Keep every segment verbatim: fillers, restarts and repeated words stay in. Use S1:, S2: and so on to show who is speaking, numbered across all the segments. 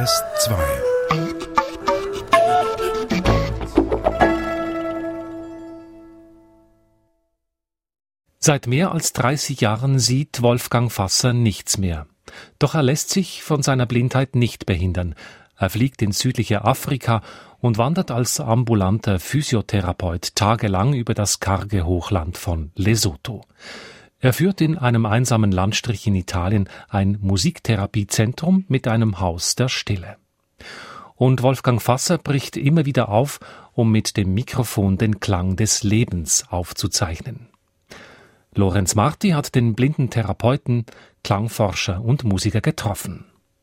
S1: S zwei.
S2: Seit mehr als dreißig Jahren sieht Wolfgang Fasser nichts mehr. Doch er lässt sich von seiner Blindheit nicht behindern. Er fliegt ins südliche Afrika und wandert als ambulanter Physiotherapeut tagelang über das karge Hochland von Lesotho. Er führt in einem einsamen Landstrich in Italien ein Musiktherapiezentrum mit einem Haus der Stille. Und Wolfgang Fasser bricht immer wieder auf, um mit dem Mikrofon den Klang des Lebens aufzuzeichnen. Lorenz Marti hat den blinden Therapeuten, Klangforscher und Musiker getroffen.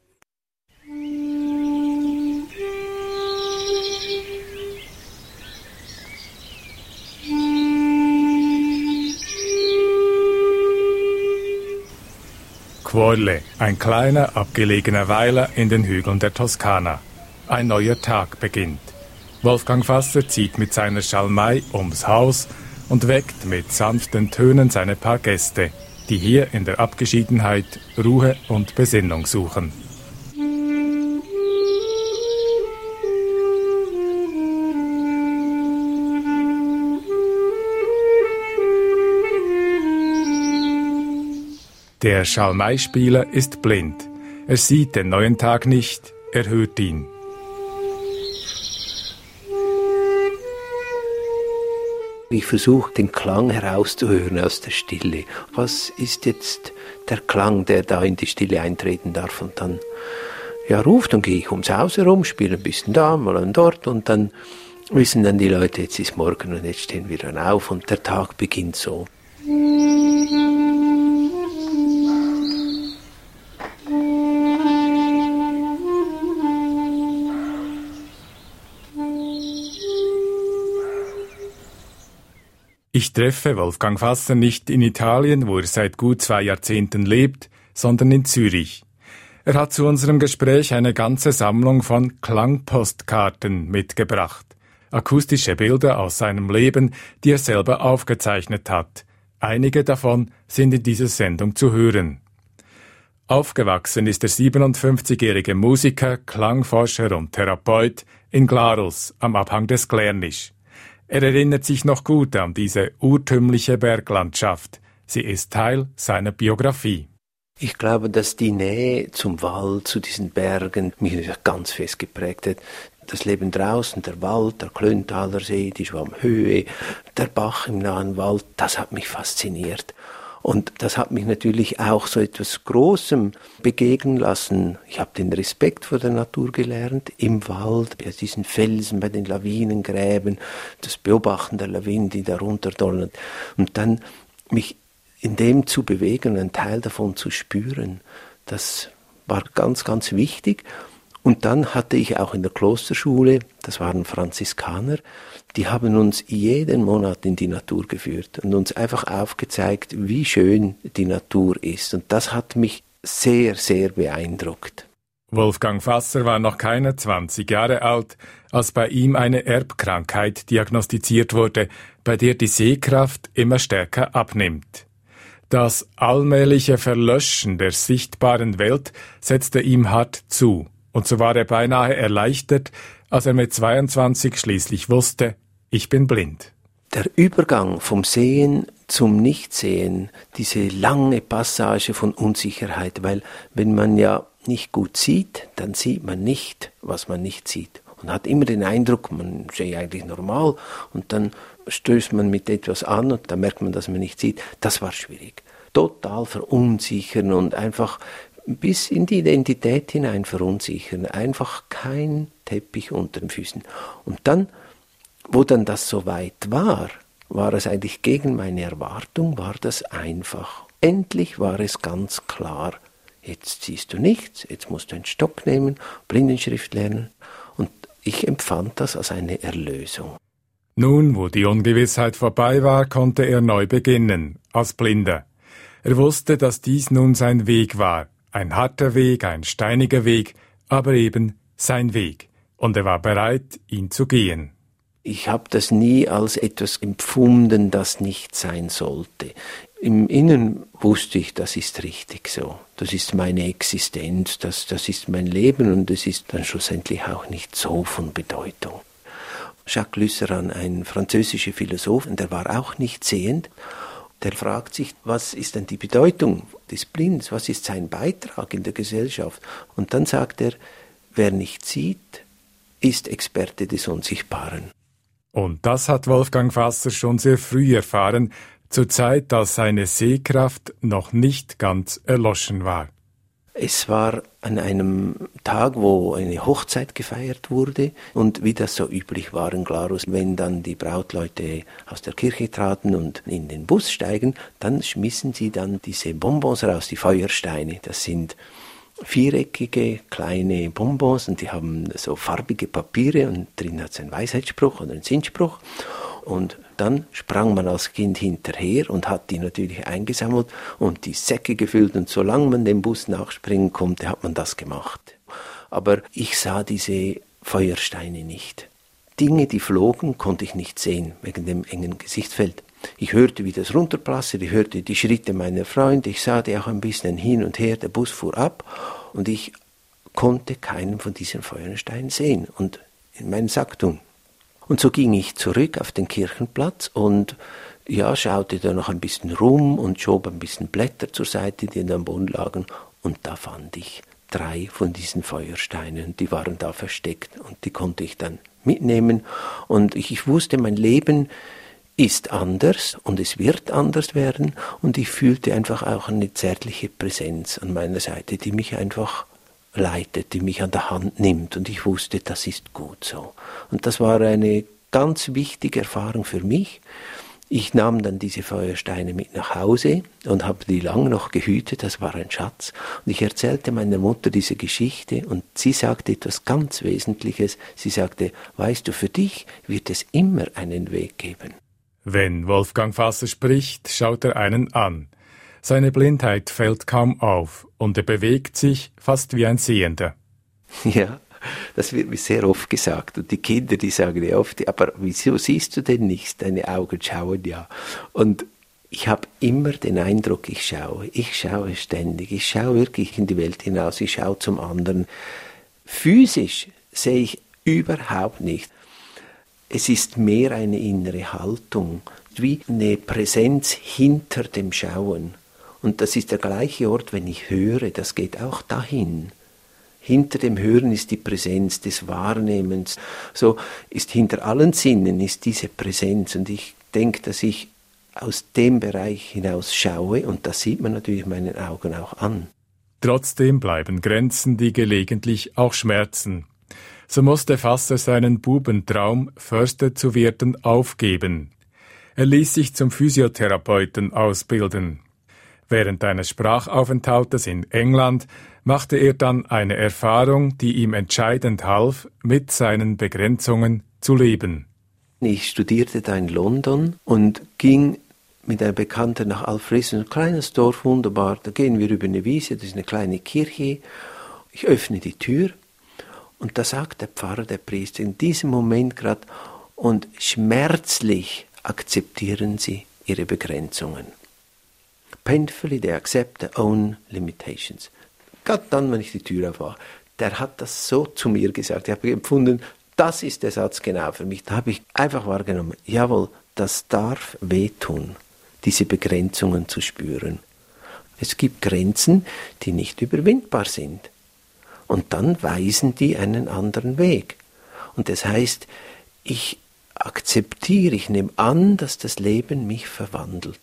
S3: Quorle, ein kleiner, abgelegener Weiler in den Hügeln der Toskana. Ein neuer Tag beginnt. Wolfgang Fasser zieht mit seiner Schalmei ums Haus und weckt mit sanften Tönen seine paar Gäste, die hier in der Abgeschiedenheit Ruhe und Besinnung suchen. Der Schalmeispieler ist blind. Er sieht den neuen Tag nicht, er hört ihn.
S4: Ich versuche, den Klang herauszuhören aus der Stille. Was ist jetzt der Klang, der da in die Stille eintreten darf? Und dann ja, ruft, dann gehe ich ums Haus herum, spiele ein bisschen da, mal und dort und dann wissen dann die Leute, jetzt ist morgen und jetzt stehen wir dann auf und der Tag beginnt so.
S3: Ich treffe Wolfgang Fasser nicht in Italien, wo er seit gut zwei Jahrzehnten lebt, sondern in Zürich. Er hat zu unserem Gespräch eine ganze Sammlung von Klangpostkarten mitgebracht. Akustische Bilder aus seinem Leben, die er selber aufgezeichnet hat. Einige davon sind in dieser Sendung zu hören. Aufgewachsen ist der siebenundfünfzigjährige Musiker, Klangforscher und Therapeut in Glarus am Abhang des Glärnisch. Er erinnert sich noch gut an diese urtümliche Berglandschaft. Sie ist Teil seiner Biografie.
S4: Ich glaube, dass die Nähe zum Wald, zu diesen Bergen, mich ganz fest geprägt hat. Das Leben draußen, der Wald, der Klöntaler See, die Schwammhöhe, der Bach im nahen Wald, das hat mich fasziniert. Und das hat mich natürlich auch so etwas Großem begegnen lassen. Ich habe den Respekt vor der Natur gelernt, im Wald, bei diesen Felsen, bei den Lawinengräben, das Beobachten der Lawinen, die da runterdonnern. Und dann mich in dem zu bewegen und einen Teil davon zu spüren, das war ganz, ganz wichtig. Und dann hatte ich auch in der Klosterschule, das waren Franziskaner, die haben uns jeden Monat in die Natur geführt und uns einfach aufgezeigt, wie schön die Natur ist. Und das hat mich sehr, sehr beeindruckt.
S3: Wolfgang Fasser war noch keine zwanzig Jahre alt, als bei ihm eine Erbkrankheit diagnostiziert wurde, bei der die Sehkraft immer stärker abnimmt. Das allmähliche Verlöschen der sichtbaren Welt setzte ihm hart zu. Und so war er beinahe erleichtert, als er mit zweiundzwanzig schließlich wusste, ich bin blind.
S4: Der Übergang vom Sehen zum Nichtsehen, diese lange Passage von Unsicherheit, weil wenn man ja nicht gut sieht, dann sieht man nicht, was man nicht sieht. Und hat immer den Eindruck, man sehe eigentlich normal und dann stößt man mit etwas an und dann merkt man, dass man nicht sieht. Das war schwierig. Total verunsichern und einfach bis in die Identität hinein verunsichern. Einfach kein Teppich unter den Füßen. Und dann, wo dann das so weit war, war es eigentlich gegen meine Erwartung, war das einfach. Endlich war es ganz klar. Jetzt siehst du nichts, jetzt musst du einen Stock nehmen, Blindenschrift lernen. Und ich empfand das als eine Erlösung.
S3: Nun, wo die Ungewissheit vorbei war, konnte er neu beginnen, als Blinder. Er wusste, dass dies nun sein Weg war. Ein harter Weg, ein steiniger Weg, aber eben sein Weg. Und er war bereit, ihn zu gehen.
S4: Ich habe das nie als etwas empfunden, das nicht sein sollte. Im Inneren wusste ich, das ist richtig so. Das ist meine Existenz, das, das ist mein Leben und es ist dann schlussendlich auch nicht so von Bedeutung. Jacques Lusseran, ein französischer Philosoph, der war auch nicht sehend. Der fragt sich, was ist denn die Bedeutung des Blindes? Was ist sein Beitrag in der Gesellschaft? Und dann sagt er, wer nicht sieht, ist Experte des Unsichtbaren.
S3: Und das hat Wolfgang Fasser schon sehr früh erfahren, zur Zeit, als seine Sehkraft noch nicht ganz erloschen war.
S4: Es war an einem Tag, wo eine Hochzeit gefeiert wurde und wie das so üblich war in Glarus, wenn dann die Brautleute aus der Kirche traten und in den Bus steigen, dann schmissen sie dann diese Bonbons raus, die Feuersteine. Das sind viereckige kleine Bonbons und die haben so farbige Papiere und drin hat es einen Weisheitsspruch oder einen Sinnspruch. Und dann sprang man als Kind hinterher und hat die natürlich eingesammelt und die Säcke gefüllt. Und solange man dem Bus nachspringen konnte, hat man das gemacht. Aber ich sah diese Feuersteine nicht. Dinge, die flogen, konnte ich nicht sehen, wegen dem engen Gesichtsfeld. Ich hörte, wie das runterprasste, ich hörte die Schritte meiner Freunde, ich sah die auch ein bisschen hin und her, der Bus fuhr ab und ich konnte keinen von diesen Feuersteinen sehen und in meinen Sack tun. Und so ging ich zurück auf den Kirchenplatz und ja, schaute da noch ein bisschen rum und schob ein bisschen Blätter zur Seite, die am Boden lagen. Und da fand ich drei von diesen Feuersteinen, die waren da versteckt und die konnte ich dann mitnehmen. Und ich, ich wusste, mein Leben ist anders und es wird anders werden. Und ich fühlte einfach auch eine zärtliche Präsenz an meiner Seite, die mich einfach leitet, die mich an der Hand nimmt und ich wusste, das ist gut so. Und das war eine ganz wichtige Erfahrung für mich. Ich nahm dann diese Feuersteine mit nach Hause und habe die lange noch gehütet, das war ein Schatz. Und ich erzählte meiner Mutter diese Geschichte und sie sagte etwas ganz Wesentliches. Sie sagte, weißt du, für dich wird es immer einen Weg geben.
S3: Wenn Wolfgang Fasser spricht, schaut er einen an. Seine Blindheit fällt kaum auf und er bewegt sich fast wie ein Sehender.
S4: Ja, das wird mir sehr oft gesagt. Und die Kinder, die sagen ja oft, aber wieso siehst du denn nichts? Deine Augen schauen ja. Und ich habe immer den Eindruck, ich schaue. Ich schaue ständig. Ich schaue wirklich in die Welt hinaus. Ich schaue zum anderen. Physisch sehe ich überhaupt nicht. Es ist mehr eine innere Haltung, wie eine Präsenz hinter dem Schauen. Und das ist der gleiche Ort, wenn ich höre, das geht auch dahin. Hinter dem Hören ist die Präsenz des Wahrnehmens. So ist hinter allen Sinnen ist diese Präsenz. Und ich denke, dass ich aus dem Bereich hinaus schaue und das sieht man natürlich meinen Augen auch an.
S3: Trotzdem bleiben Grenzen, die gelegentlich auch schmerzen. So musste Fasser seinen Bubentraum, Förster zu werden, aufgeben. Er ließ sich zum Physiotherapeuten ausbilden. Während eines Sprachaufenthaltes in England machte er dann eine Erfahrung, die ihm entscheidend half, mit seinen Begrenzungen zu leben.
S4: Ich studierte da in London und ging mit einer Bekannten nach Alfriston, ein kleines Dorf, wunderbar. Da gehen wir über eine Wiese, das ist eine kleine Kirche. Ich öffne die Tür und da sagt der Pfarrer, der Priester, in diesem Moment gerade, und schmerzlich akzeptieren Sie Ihre Begrenzungen. Painfully they accept their own limitations. Gerade dann, wenn ich die Tür aufmache, der hat das so zu mir gesagt. Ich habe empfunden, das ist der Satz genau für mich. Da habe ich einfach wahrgenommen, jawohl, das darf wehtun, diese Begrenzungen zu spüren. Es gibt Grenzen, die nicht überwindbar sind. Und dann weisen die einen anderen Weg. Und das heißt, ich akzeptiere, ich nehme an, dass das Leben mich verwandelt.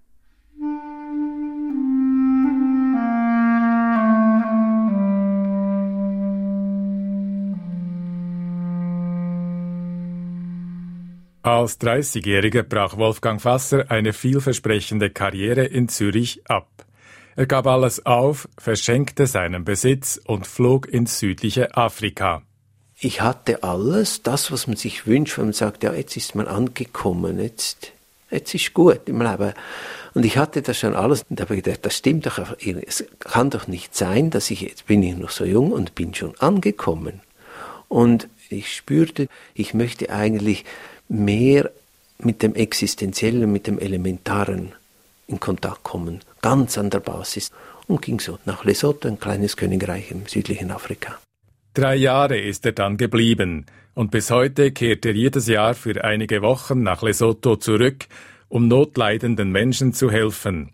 S3: Als dreißigjähriger brach Wolfgang Fasser eine vielversprechende Karriere in Zürich ab. Er gab alles auf, verschenkte seinen Besitz und flog ins südliche Afrika.
S4: Ich hatte alles, das, was man sich wünscht, wenn man sagt, ja, jetzt ist man angekommen, jetzt, jetzt ist gut im Leben. Und ich hatte das schon alles und habe gedacht, das stimmt doch, es kann doch nicht sein, dass ich, jetzt bin ich noch so jung und bin schon angekommen. Und ich spürte, ich möchte eigentlich mehr mit dem Existenziellen, mit dem Elementaren in Kontakt kommen, ganz an der Basis. Und ging so nach Lesotho, ein kleines Königreich im südlichen Afrika.
S3: Drei Jahre ist er dann geblieben und bis heute kehrt er jedes Jahr für einige Wochen nach Lesotho zurück, um notleidenden Menschen zu helfen.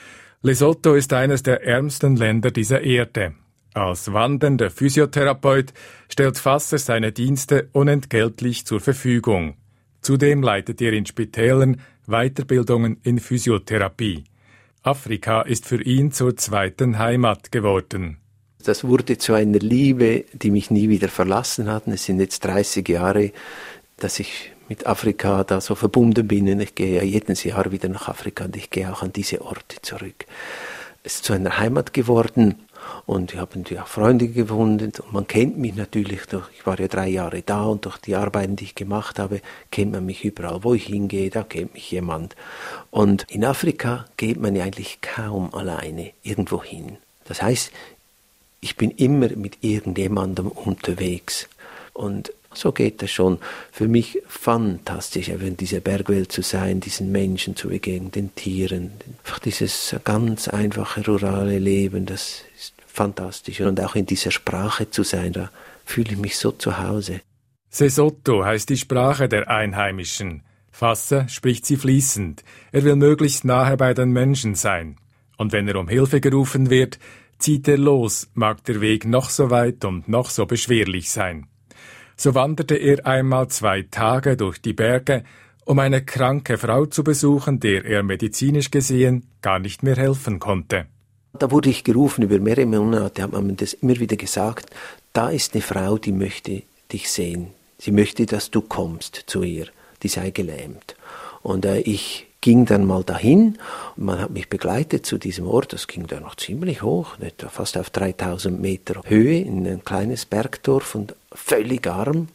S3: Lesotho ist eines der ärmsten Länder dieser Erde. Als wandernder Physiotherapeut stellt Fasser seine Dienste unentgeltlich zur Verfügung. Zudem leitet er in Spitälern Weiterbildungen in Physiotherapie. Afrika ist für ihn zur zweiten Heimat geworden.
S4: Das wurde zu einer Liebe, die mich nie wieder verlassen hat. Es sind jetzt dreißig Jahre, dass ich mit Afrika da so verbunden bin. Und ich gehe ja jedes Jahr wieder nach Afrika und ich gehe auch an diese Orte zurück. Es ist zu einer Heimat geworden und wir haben ja Freunde gefunden. Und man kennt mich natürlich, durch, ich war ja drei Jahre da und durch die Arbeiten, die ich gemacht habe, kennt man mich überall. Wo ich hingehe, da kennt mich jemand. Und in Afrika geht man ja eigentlich kaum alleine irgendwo hin. Das heißt, ich bin immer mit irgendjemandem unterwegs. Und so geht es schon. Für mich fantastisch, in dieser Bergwelt zu sein, diesen Menschen zu begegnen, den Tieren. Einfach dieses ganz einfache, rurale Leben, das ist fantastisch. Und auch in dieser Sprache zu sein, da fühle ich mich so zu Hause.
S3: Sesotho heißt die Sprache der Einheimischen. Fasser spricht sie fließend. Er will möglichst nahe bei den Menschen sein. Und wenn er um Hilfe gerufen wird, zieht er los, mag der Weg noch so weit und noch so beschwerlich sein. So wanderte er einmal zwei Tage durch die Berge, um eine kranke Frau zu besuchen, der er medizinisch gesehen gar nicht mehr helfen konnte.
S4: Da wurde ich gerufen, über mehrere Monate hat man mir das immer wieder gesagt, da ist eine Frau, die möchte dich sehen. Sie möchte, dass du kommst zu ihr, die sei gelähmt. Und äh, ich ging dann mal dahin und man hat mich begleitet zu diesem Ort, das ging da noch ziemlich hoch, etwa fast auf dreitausend Meter Höhe, in ein kleines Bergdorf und völlig arm.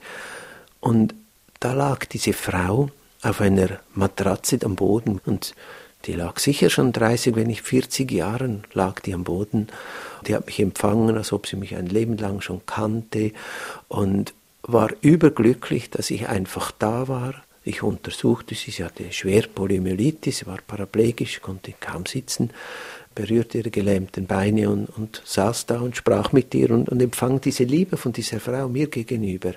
S4: Und da lag diese Frau auf einer Matratze am Boden und die lag sicher schon dreißig, wenn nicht vierzig Jahren lag die am Boden. Die hat mich empfangen, als ob sie mich ein Leben lang schon kannte und war überglücklich, dass ich einfach da war. Ich untersuchte sie, sie hatte schwer Poliomyelitis, sie war paraplegisch, konnte kaum sitzen, berührte ihre gelähmten Beine und, und saß da und sprach mit ihr und, und empfang diese Liebe von dieser Frau mir gegenüber.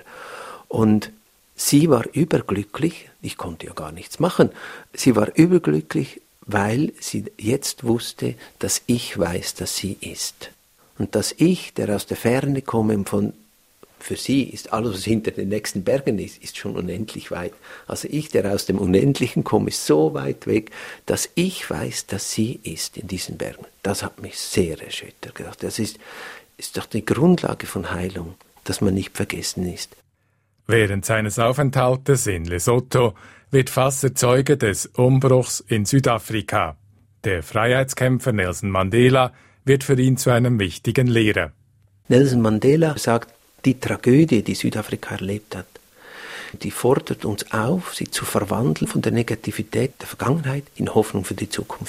S4: Und sie war überglücklich, ich konnte ja gar nichts machen, sie war überglücklich, weil sie jetzt wusste, dass ich weiß, dass sie ist. Und dass ich, der aus der Ferne komme, von für sie ist alles, was hinter den nächsten Bergen ist, ist schon unendlich weit. Also ich, der aus dem Unendlichen komme, ist so weit weg, dass ich weiß, dass sie ist in diesen Bergen. Das hat mich sehr erschüttert. Das ist, ist doch die Grundlage von Heilung, dass man nicht vergessen ist.
S3: Während seines Aufenthaltes in Lesotho wird Fasser Zeuge des Umbruchs in Südafrika. Der Freiheitskämpfer Nelson Mandela wird für ihn zu einem wichtigen Lehrer.
S4: Nelson Mandela sagt, die Tragödie, die Südafrika erlebt hat, die fordert uns auf, sie zu verwandeln von der Negativität der Vergangenheit in Hoffnung für die Zukunft.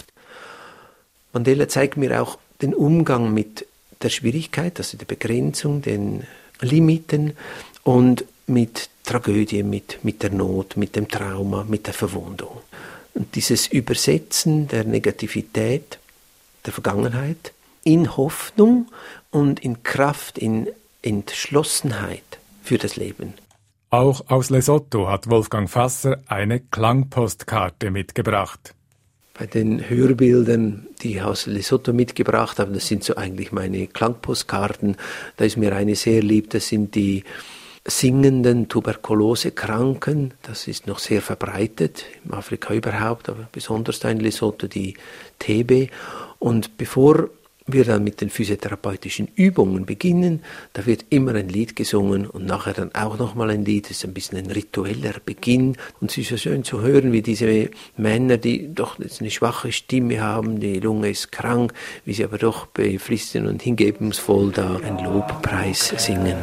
S4: Mandela zeigt mir auch den Umgang mit der Schwierigkeit, also der Begrenzung, den Limiten und mit Tragödie, mit, mit der Not, mit dem Trauma, mit der Verwundung. Und dieses Übersetzen der Negativität der Vergangenheit in Hoffnung und in Kraft, in Entschlossenheit für das Leben.
S3: Auch aus Lesotho hat Wolfgang Fasser eine Klangpostkarte mitgebracht.
S4: Bei den Hörbildern, die ich aus Lesotho mitgebracht habe, das sind so eigentlich meine Klangpostkarten, da ist mir eine sehr lieb, das sind die singenden Tuberkulosekranken, das ist noch sehr verbreitet, in Afrika überhaupt, aber besonders da in Lesotho die T B. Und bevor wir dann mit den physiotherapeutischen Übungen beginnen, da wird immer ein Lied gesungen und nachher dann auch nochmal ein Lied, das ist ein bisschen ein ritueller Beginn. Und es ist so schön zu hören, wie diese Männer, die doch eine schwache Stimme haben, die Lunge ist krank, wie sie aber doch beflissen und hingebungsvoll da einen Lobpreis singen.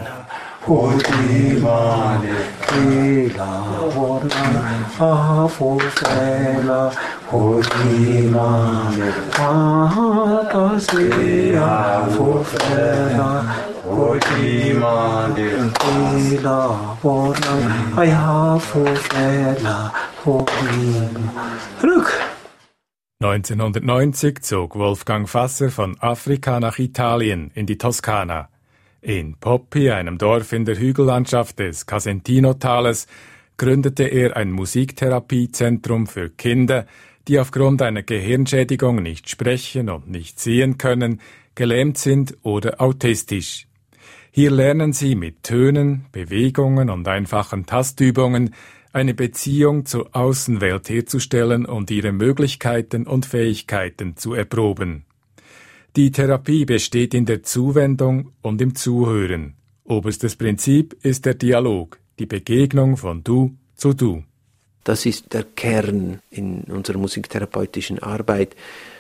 S3: neunzehnhundertneunzig zog Wolfgang Vasser von Afrika nach Italien in die Toskana. In Poppi, einem Dorf in der Hügellandschaft des Casentino-Tales, gründete er ein Musiktherapiezentrum für Kinder, die aufgrund einer Gehirnschädigung nicht sprechen und nicht sehen können, gelähmt sind oder autistisch. Hier lernen sie mit Tönen, Bewegungen und einfachen Tastübungen eine Beziehung zur Außenwelt herzustellen und ihre Möglichkeiten und Fähigkeiten zu erproben. Die Therapie besteht in der Zuwendung und im Zuhören. Oberstes Prinzip ist der Dialog, die Begegnung von Du zu Du.
S4: Das ist der Kern in unserer musiktherapeutischen Arbeit.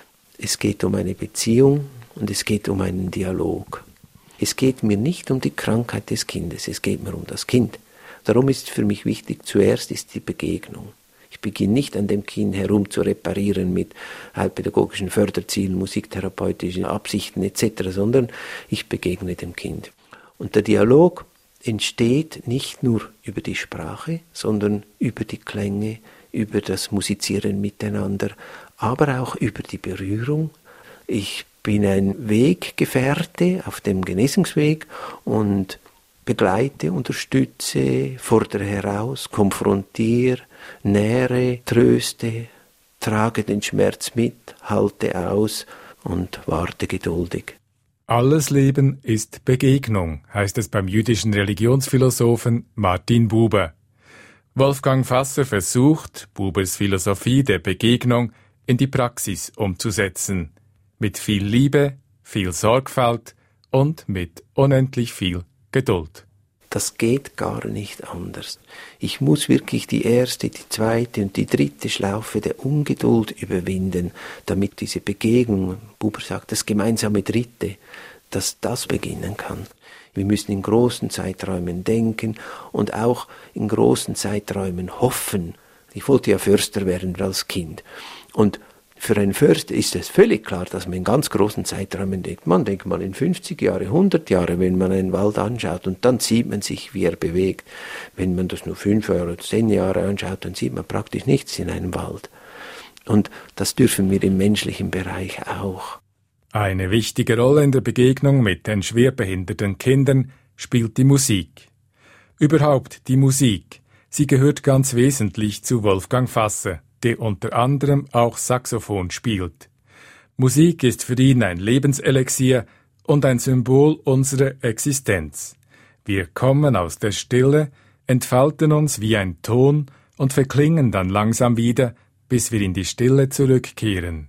S4: Es geht um eine Beziehung und es geht um einen Dialog. Es geht mir nicht um die Krankheit des Kindes, es geht mir um das Kind. Darum ist für mich wichtig, zuerst ist die Begegnung. Ich beginne nicht an dem Kind herum zu reparieren mit heilpädagogischen Förderzielen, musiktherapeutischen Absichten et cetera, sondern ich begegne dem Kind. Und der Dialog entsteht nicht nur über die Sprache, sondern über die Klänge, über das Musizieren miteinander, aber auch über die Berührung. Ich bin ein Weggefährte auf dem Genesungsweg und begleite, unterstütze, fordere heraus, konfrontiere, nähre, tröste, trage den Schmerz mit, halte aus und warte geduldig.
S3: Alles Leben ist Begegnung, heißt es beim jüdischen Religionsphilosophen Martin Buber. Wolfgang Vasser versucht, Bubers Philosophie der Begegnung in die Praxis umzusetzen. Mit viel Liebe, viel Sorgfalt und mit unendlich viel Geduld.
S4: Das geht gar nicht anders. Ich muss wirklich die erste, die zweite und die dritte Schlaufe der Ungeduld überwinden, damit diese Begegnung, Buber sagt, das gemeinsame Dritte, dass das beginnen kann. Wir müssen in großen Zeiträumen denken und auch in großen Zeiträumen hoffen. Ich wollte ja Förster werden als Kind. Und für einen Förster ist es völlig klar, dass man in ganz großen Zeiträumen denkt. Man denkt mal in fünfzig Jahre, hundert Jahre, wenn man einen Wald anschaut und dann sieht man sich, wie er bewegt. Wenn man das nur fünf oder zehn Jahre anschaut, dann sieht man praktisch nichts in einem Wald. Und das dürfen wir im menschlichen Bereich auch.
S3: Eine wichtige Rolle in der Begegnung mit den schwerbehinderten Kindern spielt die Musik. Überhaupt die Musik. Sie gehört ganz wesentlich zu Wolfgang Vasser, der unter anderem auch Saxophon spielt. Musik ist für ihn ein Lebenselixier und ein Symbol unserer Existenz. Wir kommen aus der Stille, entfalten uns wie ein Ton und verklingen dann langsam wieder, bis wir in die Stille zurückkehren.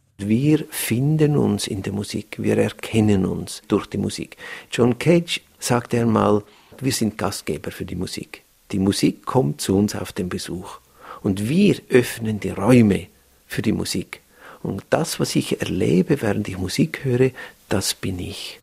S4: Wir finden uns in der Musik, wir erkennen uns durch die Musik. John Cage sagte einmal, wir sind Gastgeber für die Musik. Die Musik kommt zu uns auf den Besuch. Und wir öffnen die Räume für die Musik. Und das, was ich erlebe, während ich Musik höre, das bin ich.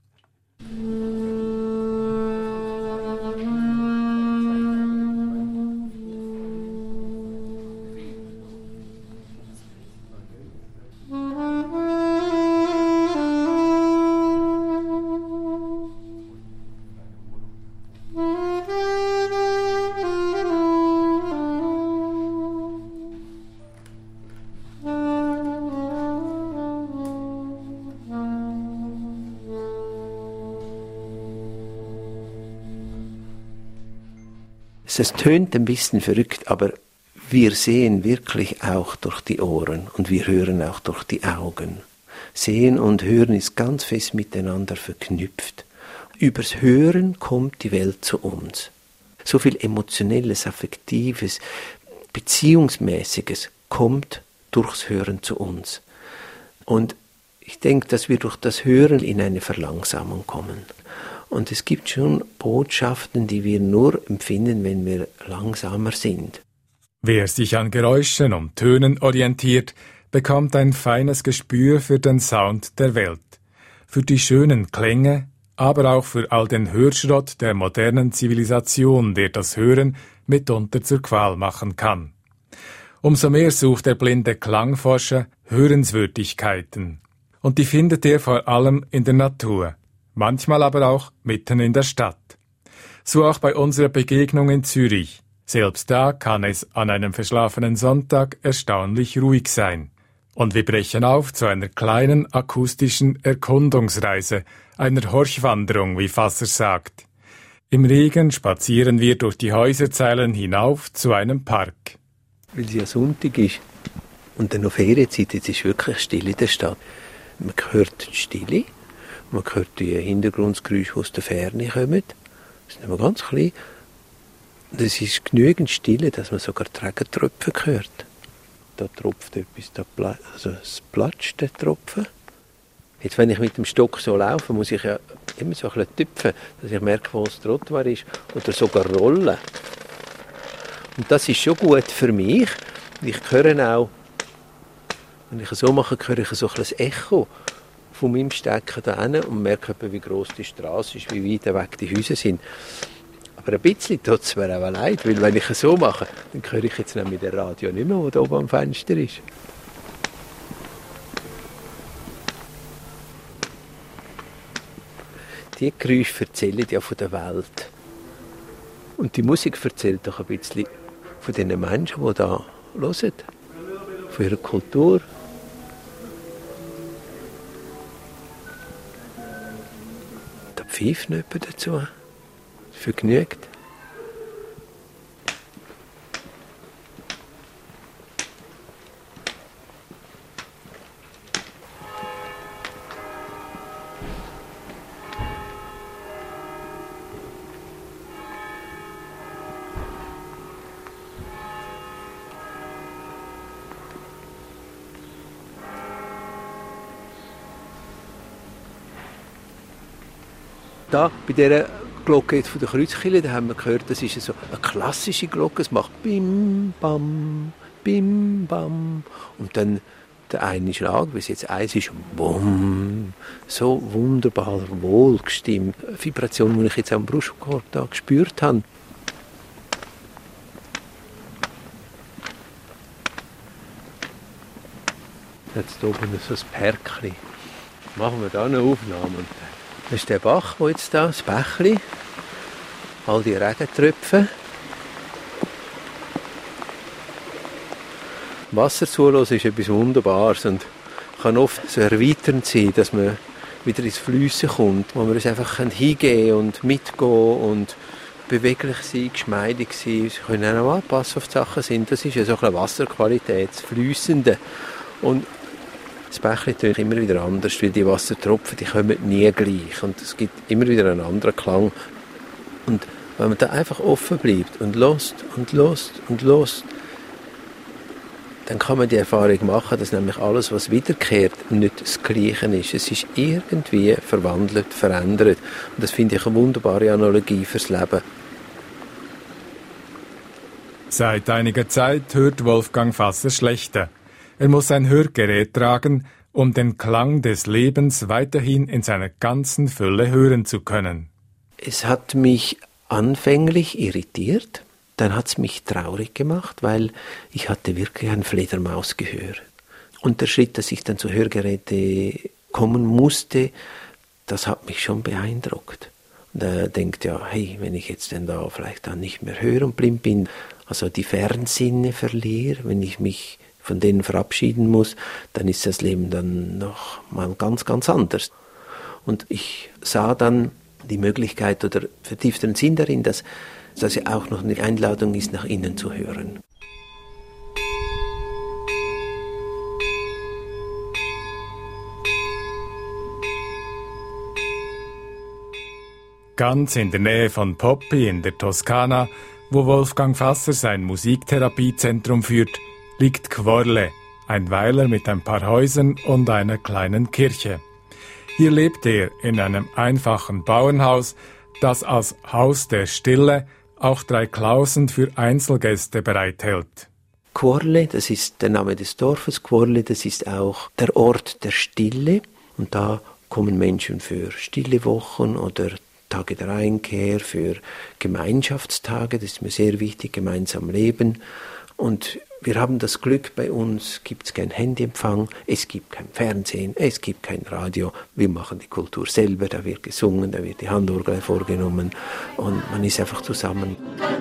S4: Es tönt ein bisschen verrückt, aber wir sehen wirklich auch durch die Ohren und wir hören auch durch die Augen. Sehen und Hören ist ganz fest miteinander verknüpft. Übers Hören kommt die Welt zu uns. So viel Emotionelles, Affektives, Beziehungsmäßiges kommt durchs Hören zu uns. Und ich denke, dass wir durch das Hören in eine Verlangsamung kommen. Und es gibt schon Botschaften, die wir nur empfinden, wenn wir langsamer sind.
S3: Wer sich an Geräuschen und Tönen orientiert, bekommt ein feines Gespür für den Sound der Welt, für die schönen Klänge, aber auch für all den Hörschrott der modernen Zivilisation, der das Hören mitunter zur Qual machen kann. Umso mehr sucht der blinde Klangforscher Hörenswürdigkeiten. Und die findet er vor allem in der Natur. manchmal aber auch mitten in der Stadt. So auch bei unserer Begegnung in Zürich. Selbst da kann es an einem verschlafenen Sonntag erstaunlich ruhig sein. Und wir brechen auf zu einer kleinen akustischen Erkundungsreise, einer Horchwanderung, wie Fasser sagt. Im Regen spazieren wir durch die Häuserzeilen hinauf zu einem Park.
S4: Weil es ja Sonntag ist und dann noch Ferienzeit, jetzt ist wirklich still in der Stadt. Man hört die Stille, man hört die Hintergrundgeräusche, die aus der Ferne kommen. Das ist nicht mehr ganz klein. Es ist genügend Stille, dass man sogar die Regentröpfe hört. Da tropft etwas, da pla- also es platscht, der Tropfen. Jetzt, wenn ich mit dem Stock so laufe, muss ich ja immer so ein bisschen tüpfen, dass ich merke, wo das Trottoir ist. Oder sogar rollen. Und das ist schon gut für mich. Ich höre auch, wenn ich es so mache, höre ich so ein bisschen das Echo von meinem Stecken da hin und merke, wie gross die Straße ist, wie weit weg die Häuser sind. Aber ein bisschen tut es mir auch leid, weil wenn ich es so mache, dann höre ich jetzt nämlich den Radio nicht mehr, der da oben am Fenster ist. Die Geräusche erzählen ja von der Welt. Und die Musik erzählt doch ein bisschen von den Menschen, die da hören. Von ihrer Kultur. Da pfeift noch jemand dazu. Vergnügt. Da, bei dieser Glocke jetzt von der Kreuzkirche, da haben wir gehört, das ist so eine klassische Glocke, es macht bim, bam, bim, bam. Und dann der eine Schlag, wie es jetzt eins ist, bum, so wunderbar wohlgestimmt. Eine Vibration, die ich jetzt am Brustkorb da gespürt habe. Jetzt oben so ein Perkli. Machen wir da eine Aufnahme. Das ist der Bach, der jetzt da, das Bächli, all die Regentröpfe. Wasser zulassen ist etwas Wunderbares und kann oft so erweiternd sein, dass man wieder ins Fliessen kommt, wo man es einfach hingehen und mitgehen und beweglich sein, geschmeidig sein. Sie können auch anpassen auf die Sachen sind. Das ist ja so eine Wasserqualität, das Fliessende. Und das Bächli tönt immer wieder anders, weil die Wassertropfen, die kommen nie gleich. Und es gibt immer wieder einen anderen Klang. Und wenn man da einfach offen bleibt und lost und lost und lost, dann kann man die Erfahrung machen, dass nämlich alles, was wiederkehrt, nicht das Gleiche ist. Es ist irgendwie verwandelt, verändert. Und das finde ich eine wunderbare Analogie fürs Leben.
S3: Seit einiger Zeit hört Wolfgang Fasser schlechter. Er muss ein Hörgerät tragen, um den Klang des Lebens weiterhin in seiner ganzen Fülle hören zu können.
S4: Es hat mich anfänglich irritiert, dann hat es mich traurig gemacht, weil ich hatte wirklich ein Fledermausgehör. Und der Schritt, dass ich dann zu Hörgeräten kommen musste, das hat mich schon beeindruckt. Und er denkt ja, hey, wenn ich jetzt denn da vielleicht dann nicht mehr höre und blind bin, also die Fernsinne verliere, wenn ich mich von denen verabschieden muss, dann ist das Leben dann noch mal ganz, ganz anders. Und ich sah dann die Möglichkeit oder vertiefteren Sinn darin, dass das ja auch noch eine Einladung ist, nach innen zu hören.
S3: Ganz in der Nähe von Poppi in der Toskana, wo Wolfgang Fasser sein Musiktherapiezentrum führt, liegt Quarle, ein Weiler mit ein paar Häusern und einer kleinen Kirche. Hier lebt er in einem einfachen Bauernhaus, das als Haus der Stille auch drei Klausen für Einzelgäste bereithält.
S4: Quarle, das ist der Name des Dorfes. Quarle, das ist auch der Ort der Stille. Und da kommen Menschen für stille Wochen oder Tage der Einkehr, für Gemeinschaftstage. Das ist mir sehr wichtig, gemeinsam leben. Und wir haben das Glück, bei uns gibt es kein Handyempfang, es gibt kein Fernsehen, es gibt kein Radio. Wir machen die Kultur selber, da wird gesungen, da wird die Handorgel vorgenommen und man ist einfach zusammen.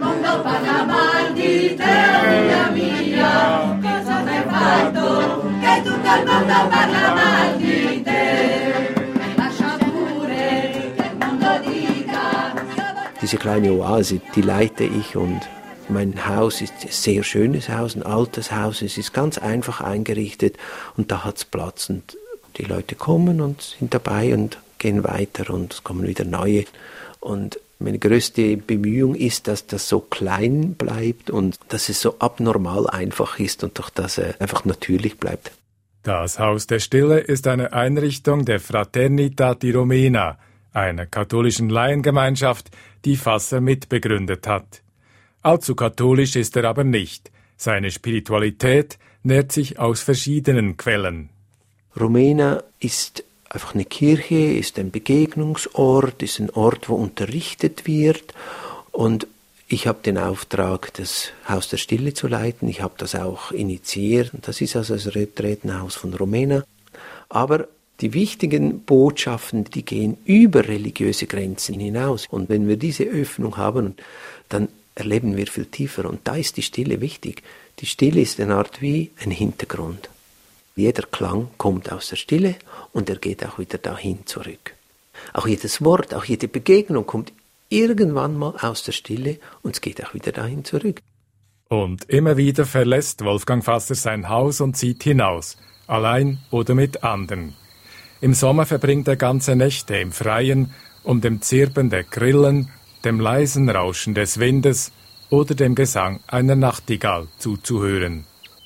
S4: Diese kleine Oase, die leite ich und mein Haus ist ein sehr schönes Haus, ein altes Haus. Es ist ganz einfach eingerichtet und da hat es Platz. Und die Leute kommen und sind dabei und gehen weiter und es kommen wieder neue. Und meine größte Bemühung ist, dass das so klein bleibt und dass es so abnormal einfach ist und doch, dass es einfach natürlich bleibt.
S3: Das Haus der Stille ist eine Einrichtung der Fraternità di Romena, einer katholischen Laiengemeinschaft, die Fasser mitbegründet hat. Allzu katholisch ist er aber nicht. Seine Spiritualität nährt sich aus verschiedenen Quellen.
S4: Romena ist einfach eine Kirche, ist ein Begegnungsort, ist ein Ort, wo unterrichtet wird. Und ich habe den Auftrag, das Haus der Stille zu leiten. Ich habe das auch initiiert. Das ist also das Retretenhaus von Romena. Aber die wichtigen Botschaften, die gehen über religiöse Grenzen hinaus. Und wenn wir diese Öffnung haben, dann erleben wir viel tiefer. Und da ist die Stille wichtig. Die Stille ist eine Art wie ein Hintergrund. Jeder Klang kommt aus der Stille und er geht auch wieder dahin zurück. Auch jedes Wort, auch jede Begegnung kommt irgendwann mal aus der Stille und es geht auch wieder dahin zurück.
S3: Und immer wieder verlässt Wolfgang Fasser sein Haus und zieht hinaus, allein oder mit anderen. Im Sommer verbringt er ganze Nächte im Freien, um dem Zirpen der Grillen, dem leisen Rauschen des Windes oder dem Gesang einer Nachtigall zuzuhören.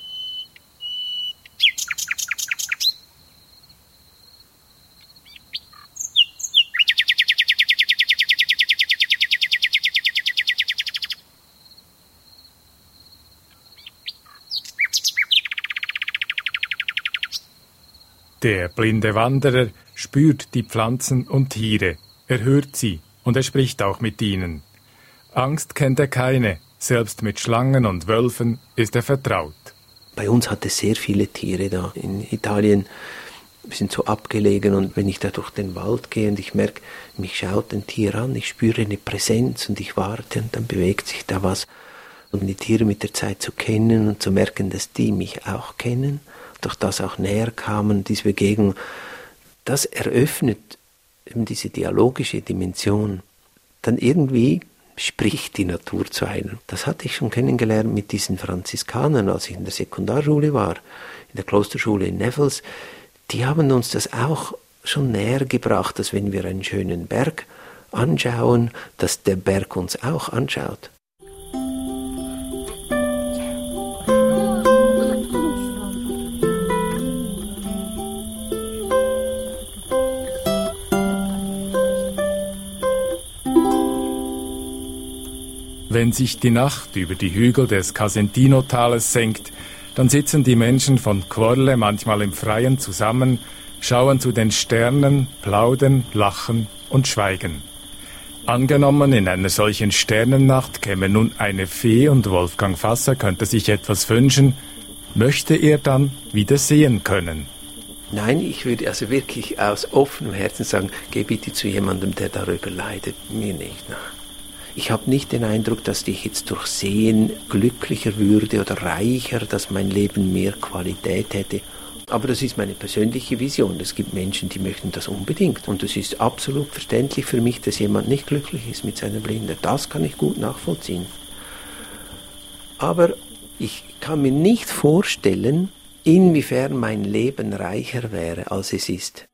S3: Der blinde Wanderer spürt die Pflanzen und Tiere, er hört sie und er spricht auch mit ihnen. Angst kennt er keine, selbst mit Schlangen und Wölfen ist er vertraut.
S4: Bei uns hat es sehr viele Tiere da in Italien. Wir sind so abgelegen und wenn ich da durch den Wald gehe und ich merke, mich schaut ein Tier an, ich spüre eine Präsenz und ich warte und dann bewegt sich da was. Und die Tiere mit der Zeit zu kennen und zu merken, dass die mich auch kennen, durch das auch näher kamen, diese Begegnung, das eröffnet eben diese dialogische Dimension. Dann irgendwie spricht die Natur zu einem. Das hatte ich schon kennengelernt mit diesen Franziskanern, als ich in der Sekundarschule war, in der Klosterschule in Nevels. Die haben uns das auch schon näher gebracht, dass wenn wir einen schönen Berg anschauen, dass der Berg uns auch anschaut.
S3: Wenn sich die Nacht über die Hügel des Casentino-Tales senkt, dann sitzen die Menschen von Quorle manchmal im Freien zusammen, schauen zu den Sternen, plaudern, lachen und schweigen. Angenommen, in einer solchen Sternennacht käme nun eine Fee und Wolfgang Fasser könnte sich etwas wünschen, möchte er dann wieder sehen können.
S4: Nein, ich würde also wirklich aus offenem Herzen sagen, geh bitte zu jemandem, der darüber leidet, mir nicht. Nein. Ich habe nicht den Eindruck, dass ich jetzt durch Sehen glücklicher würde oder reicher, dass mein Leben mehr Qualität hätte. Aber das ist meine persönliche Vision. Es gibt Menschen, die möchten das unbedingt. Und es ist absolut verständlich für mich, dass jemand nicht glücklich ist mit seiner Blindheit. Das kann ich gut nachvollziehen. Aber ich kann mir nicht vorstellen, inwiefern mein Leben reicher wäre, als es ist.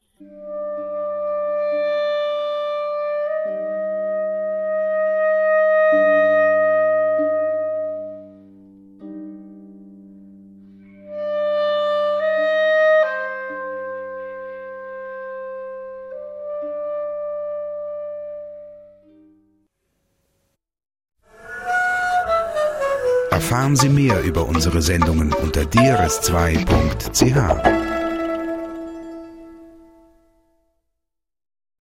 S1: Erfahren Sie mehr über unsere Sendungen unter d r s zwei punkt c h.